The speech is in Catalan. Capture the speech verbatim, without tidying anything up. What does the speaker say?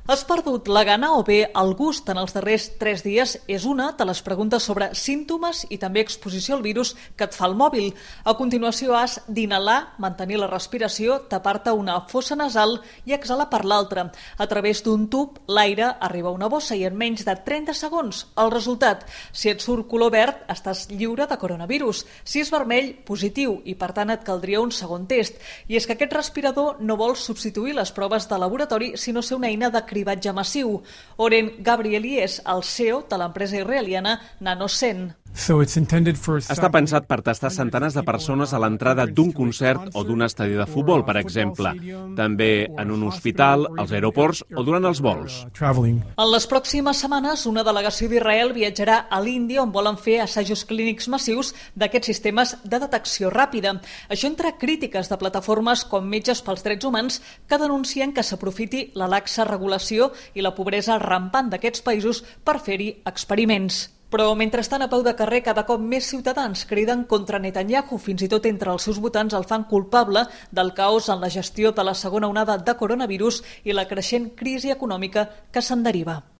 Has perdut la gana o bé el gust en els darrers tres dies? És una de les preguntes sobre símptomes i també exposició al virus que et fa el mòbil. A continuació has d'inhalar, mantenir la respiració, tapar-te una fossa nasal i exhalar per l'altra. A través d'un tub, l'aire arriba a una bossa i en menys de trenta segons el resultat. Si et surt color verd, estàs lliure de coronavirus. Si és vermell, positiu, i per tant et caldria un segon test. I és que aquest respirador no vol substituir les proves de laboratori, sinó ser una eina de cribatge massiu. Oren Gabrieli és el C E O de l'empresa israeliana NanoSen. Està pensat per tastar centenars de persones a l'entrada d'un concert o d'un estadi de futbol, per exemple. També en un hospital, als aeroports o durant els vols. En les pròximes setmanes, una delegació d'Israel viatjarà a l'Índia on volen fer assajos clínics massius d'aquests sistemes de detecció ràpida. Això entre crítiques de plataformes com Metges pels Drets Humans que denuncien que s'aprofiti la laxa regulació i la pobresa rampant d'aquests països per fer-hi experiments. Però mentrestant, a peu de carrer, cada cop més ciutadans criden contra Netanyahu. Fins i tot entre els seus votants el fan culpable del caos en la gestió de la segona onada de coronavirus i la creixent crisi econòmica que se'n deriva.